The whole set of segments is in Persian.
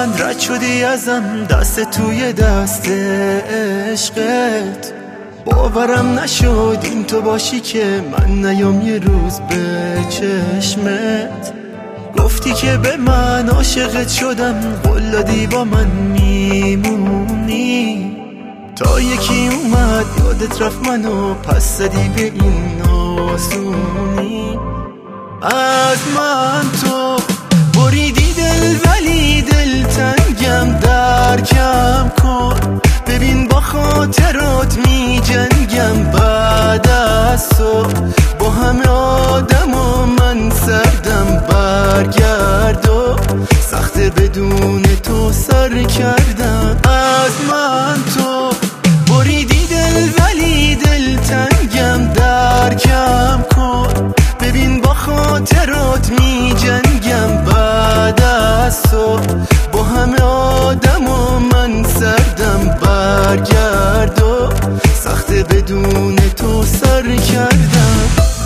من رد شدی ازم، دست توی دست عشقت. باورم نشد این تو باشی که من نیام یه روز به چشمت. گفتی که به من عاشقت شدم، قول دادی با من میمونی. تا یکی اومد یادت رفت منو، پس زدی به این آسونی. از من تو بریدی دل، ولی دلتنگم، درکم کن. ببین با خاطرات می جنگم، بعد از تو با همه آدم و من سردم. برگرد و سخته بدون تو سر کردم. از من تو بریدی دل، ولی دلتنگم، درکم کن. ببین با خاطرات می جنگم، بعد از تو با همه آدم و من سردم. برگرد و سخته بدون تو سر کردم.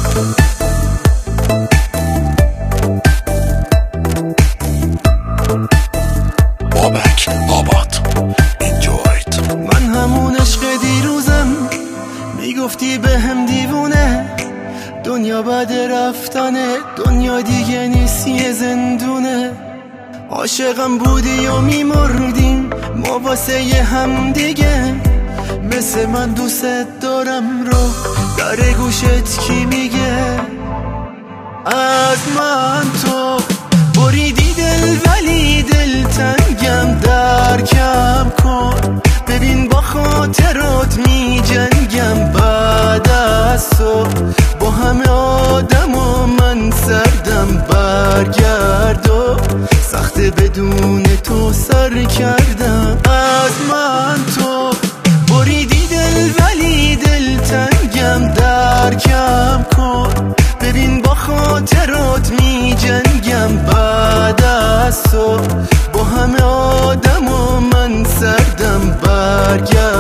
بابک آباد enjoyed. من همون عشق دیروزم، میگفتی به هم دیوونه. دنیا بعد رفتنه، دنیا دیگه نیست یه زندونه. عاشقم بودی و میمردیم ما واسه یه هم دیگه. مثل من دوست دارم رو در گوشت کی میگه؟ از من تو بریدی دل، ولی دلتنگم، درکم کن. ببین با خاطرات می جنگم، بعد از تو با همه آدم و من سردم. برگرد و سخته بدون تو سر کردم. از من تو بریدی دل، ولی دلتنگم، درکم کن. ببین با خاطرات می جنگم، بعد از تو با همه آدم و من سردم. برگرد